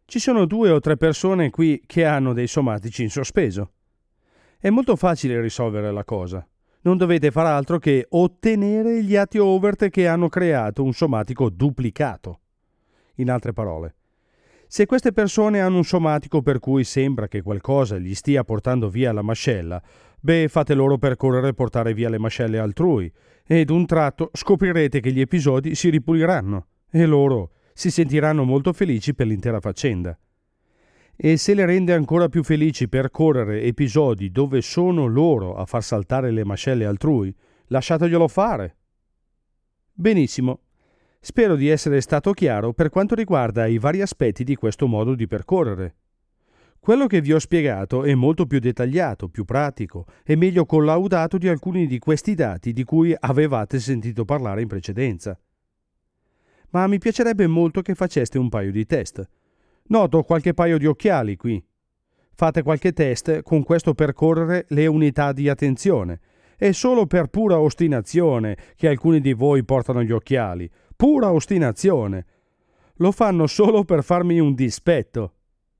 Ci sono 2 o 3 persone qui che hanno dei somatici in sospeso. È molto facile risolvere la cosa. Non dovete far altro che ottenere gli atti overt che hanno creato un somatico duplicato. In altre parole, se queste persone hanno un somatico per cui sembra che qualcosa gli stia portando via la mascella, fate loro percorrere e portare via le mascelle altrui, e d'un tratto scoprirete che gli episodi si ripuliranno e loro si sentiranno molto felici per l'intera faccenda. E se le rende ancora più felici percorrere episodi dove sono loro a far saltare le mascelle altrui, lasciateglielo fare. Benissimo. Spero di essere stato chiaro per quanto riguarda i vari aspetti di questo modo di percorrere. Quello che vi ho spiegato è molto più dettagliato, più pratico e meglio collaudato di alcuni di questi dati di cui avevate sentito parlare in precedenza. Ma mi piacerebbe molto che faceste un paio di test. Noto qualche paio di occhiali qui. Fate qualche test con questo percorrere le unità di attenzione. È solo per pura ostinazione che alcuni di voi portano gli occhiali. Pura ostinazione. Lo fanno solo per farmi un dispetto.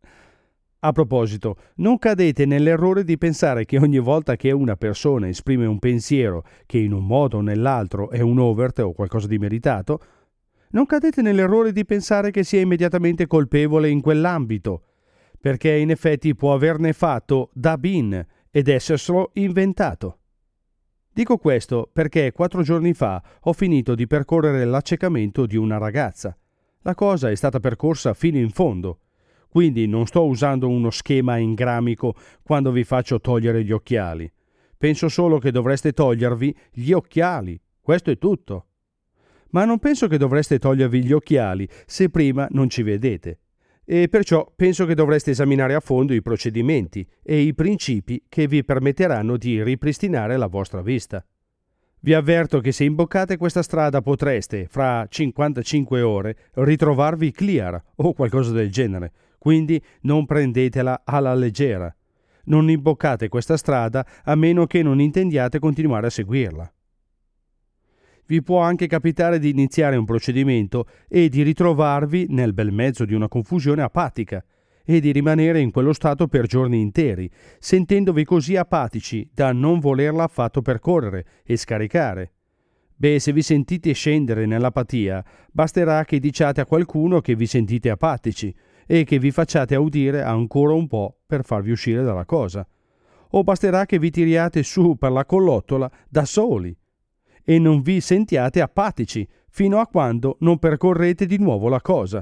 A proposito, non cadete nell'errore di pensare che ogni volta che una persona esprime un pensiero che in un modo o nell'altro è un overt o qualcosa di meritato, non cadete nell'errore di pensare che sia immediatamente colpevole in quell'ambito, perché in effetti può averne fatto da bin ed esserselo inventato. Dico questo perché 4 giorni fa ho finito di percorrere l'accecamento di una ragazza. La cosa è stata percorsa fino in fondo, quindi non sto usando uno schema engramico quando vi faccio togliere gli occhiali. Penso solo che dovreste togliervi gli occhiali, questo è tutto. Ma non penso che dovreste togliervi gli occhiali se prima non ci vedete. E perciò penso che dovreste esaminare a fondo i procedimenti e i principi che vi permetteranno di ripristinare la vostra vista. Vi avverto che se imboccate questa strada potreste, fra 55 ore, ritrovarvi clear o qualcosa del genere, quindi non prendetela alla leggera. Non imboccate questa strada a meno che non intendiate continuare a seguirla. Vi può anche capitare di iniziare un procedimento e di ritrovarvi nel bel mezzo di una confusione apatica e di rimanere in quello stato per giorni interi, sentendovi così apatici da non volerla affatto percorrere e scaricare. Se vi sentite scendere nell'apatia, basterà che diciate a qualcuno che vi sentite apatici e che vi facciate udire ancora un po' per farvi uscire dalla cosa. O basterà che vi tiriate su per la collottola da soli e non vi sentiate apatici fino a quando non percorrete di nuovo la cosa.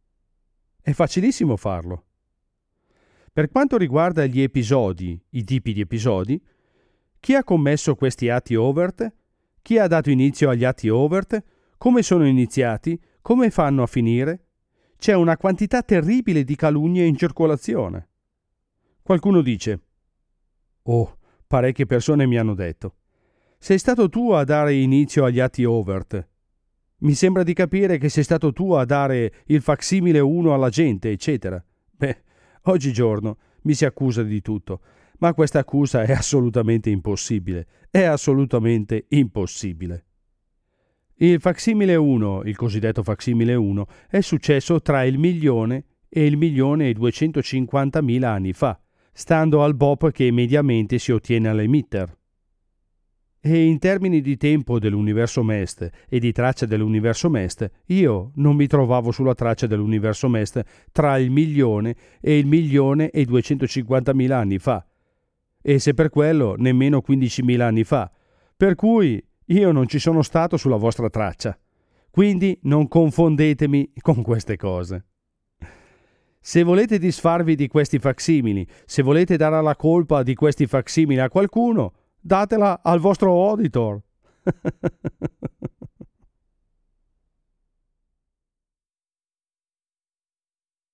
È facilissimo farlo. Per quanto riguarda gli episodi, i tipi di episodi, chi ha commesso questi atti overt? Chi ha dato inizio agli atti overt? Come sono iniziati? Come fanno a finire? C'è una quantità terribile di calunnie in circolazione. Qualcuno dice: «Oh, parecchie persone mi hanno detto. Sei stato tu a dare inizio agli atti overt. Mi sembra di capire che sei stato tu a dare il facsimile 1 alla gente, eccetera». Oggigiorno mi si accusa di tutto, ma questa accusa è assolutamente impossibile. È assolutamente impossibile. Il facsimile 1, il cosiddetto facsimile 1, è successo tra il 1.000.000 e il 1.250.000 anni fa, stando al BOP che mediamente si ottiene all'emitter. E in termini di tempo dell'universo MEST e di traccia dell'universo MEST, io non mi trovavo sulla traccia dell'universo MEST tra il 1.000.000 e il 1.250.000 anni fa, e se per quello nemmeno 15.000 anni fa, per cui io non ci sono stato sulla vostra traccia. Quindi non confondetemi con queste cose. Se volete disfarvi di questi facsimili, se volete dare la colpa di questi facsimili a qualcuno, datela al vostro auditor.